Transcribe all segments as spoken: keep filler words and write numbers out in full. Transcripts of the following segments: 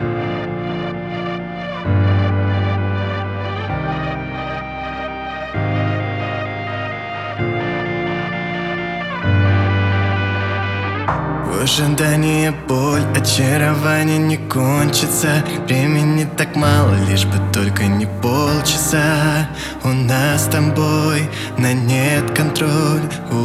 В ожидании боль, очарование не кончится. Времени так мало, лишь бы только не полчаса. У нас с тобой на нет контроль.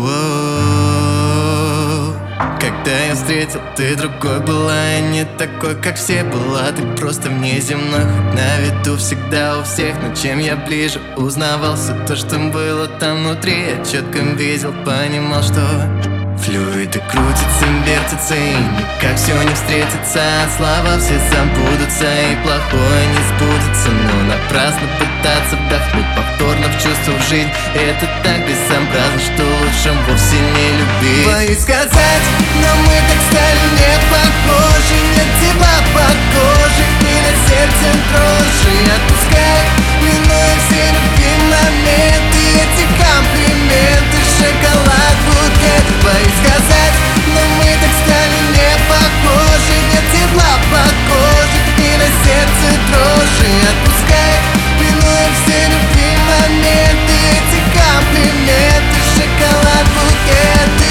О-о-о. Когда я встретил, ты другой была, и не такой, как все была. Ты просто внеземной, хоть на виду всегда у всех. Но чем я ближе узнавал все то, что было там внутри, я четко видел, понимал, что флюиды крутятся, вертятся, и никак все не встретится. Слова все забудутся, и плохое не сбудется. Но напрасно пытаться вдохнуть повторно в чувство в жизнь. Это так безобразно, что лучше вовсе не любить. Боюсь сказать, но мы так стали не похожи. Нет тепла по коже и на сердце дрожи. Отпускай, минуя все любимые моменты, эти комплименты, шоколад, букет. Боюсь сказать, но мы так стали не похожи. Нет тепла по коже и на сердце дрожи. Отпускай, минуя все любимые моменты, эти комплименты, шоколад, букеты.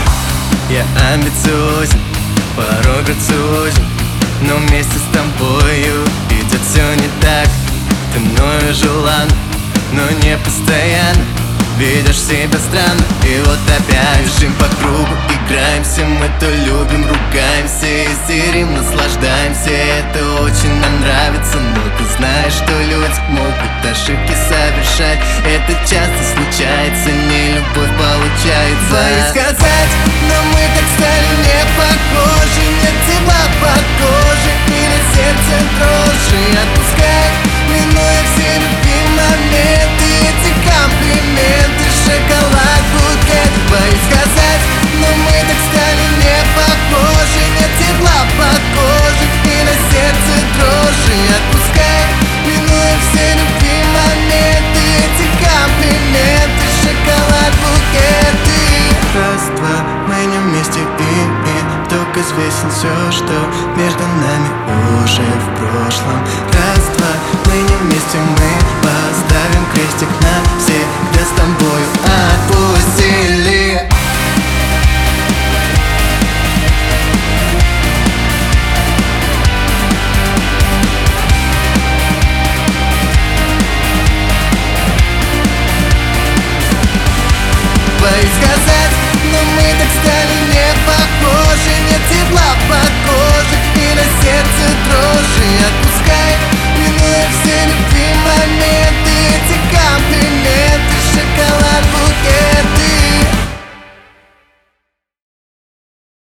Я амбициозен, порой грациозен, но вместе с тобою идет все не так. Ты мною желан, но не постоянно. Ведешь себя странно, и вот опять бежим по кругу, играемся, мы то любим, ругаемся, истерим, наслаждаемся. Это очень нам нравится, но ты знаешь, что люди могут ошибки совершать. Это часто случается, не любовь получается. Боюсь сказать, но мы так стали не похожи. Нет тепла по коже и на сердце дрожи. Отпускай, минуя все любимые моменты, эти комплименты, шоколад, букет. Боюсь сказать, но мы так стали не похожи. Нет тепла по коже и на сердце дрожи. Отпускай, минуя все любимые моменты, эти комплименты, шоколад, букеты. Раз, два, мы не вместе, и, и только известен все, что между нами уже в прошлом. Раз, два, мы не вместе, мы поставим крестик на всегда с тобою отпустили.